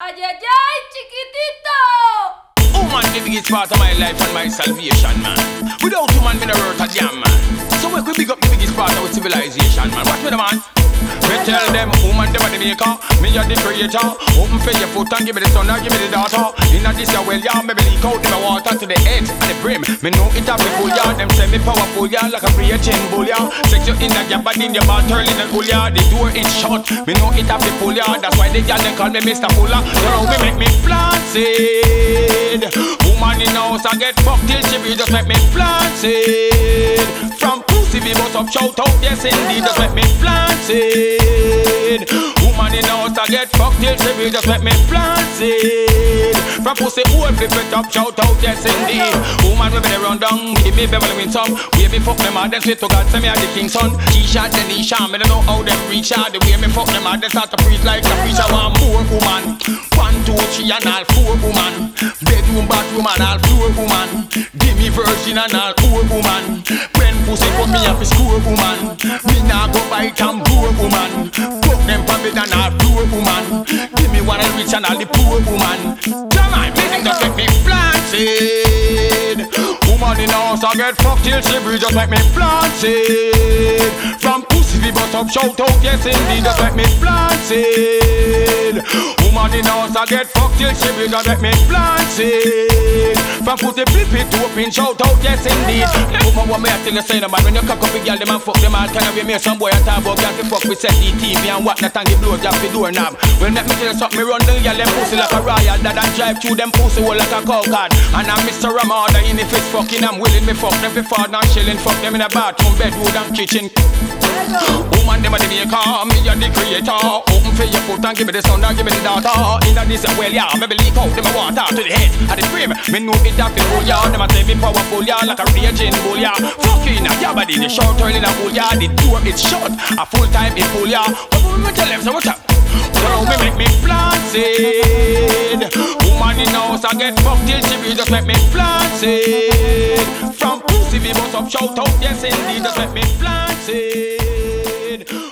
Ay, ay, ay, chiquitito! Woman, the biggest part of my life and my salvation, man. Without woman, me no worth a damn, man. So we could big up the biggest part of our civilization, man. Watch me, the man. Me tell them, woman, them are the maker. Me are the creator. Open for your foot and give me the son and give me the daughter. Inna this your well, yeah, me leak out the water to the edge of the brim. Me know it a be full, yeah. Them say me powerful, yeah, like a preaching bull, yeah. Sex you in that your body, in your battle, in the cool, yeah. The door is shut. Me know it a be full, yeah. That's why they girl they call me Mr. Fuller. So now we make me flaccid. Woman in house I get fucked till she be just make me flaccid. From pussy we bust up shout out, yes indeed, just make me flaccid. Woman in house I get fucked till she be just make me flaccid. From pussy old flip it up shout out, yes indeed. Woman we better run down, give me Beverly win some. Way me fuck them hard, then sweet to God say me a the king's son. Keisha, Denisha, me don't know how them reach out. The way me fuck them hard, they start to preach like a preacher. Want more woman, 1, 2, 3 and all 4 woman. Bedroom, bathroom and all floor woman. Give me virgin and all poor woman. When pussy for me up is school woman. Me nah go bite and poor woman. Fuck them for bed and all floor woman. Give me one and rich and all the poor woman. Come on, me think just make me flaccid. Woman in house I get fucked till she breathe, just make me flaccid. From pussy we bust up shout out, yes indeed, just make me flaccid. Woman in house I get fucked till she breathe, just make me flaccid. From pussy flip it to open shout out, yes indeed. Woman what me I tell you say no man, when you cock up a girl them and fuck them all kind of way. Me some boy a talk about girl fi fuck with set the TV and whatnot and give blow job fi doorknob. Well make me tell you something, me run the girl them pussy like a royal dad and drive through them pussy hole like a cow card. And I'm Mr. Ramada in if it's fucking I'm willing me fuck them fi far and chilling. Fuck them in a bathroom, bedroom and kitchen. Woman them a the maker, me a the creator. Open for your foot and give me the son and give me the daughter. Inna this well yeah, me leak out them a water to the head of the frame. Me know it a fi full yeah, them a say me powerful yeah, like a raging bull yeah. Fucking up your body, the short turn in a bull yeah. The door it's shut, a full time in full yeah. What me tell them so what's up? So now we make me flaccid. Woman in house I get fucked till she be just make me flaccid. From pussy we bust up shout out, yes indeed, just make me flaccid.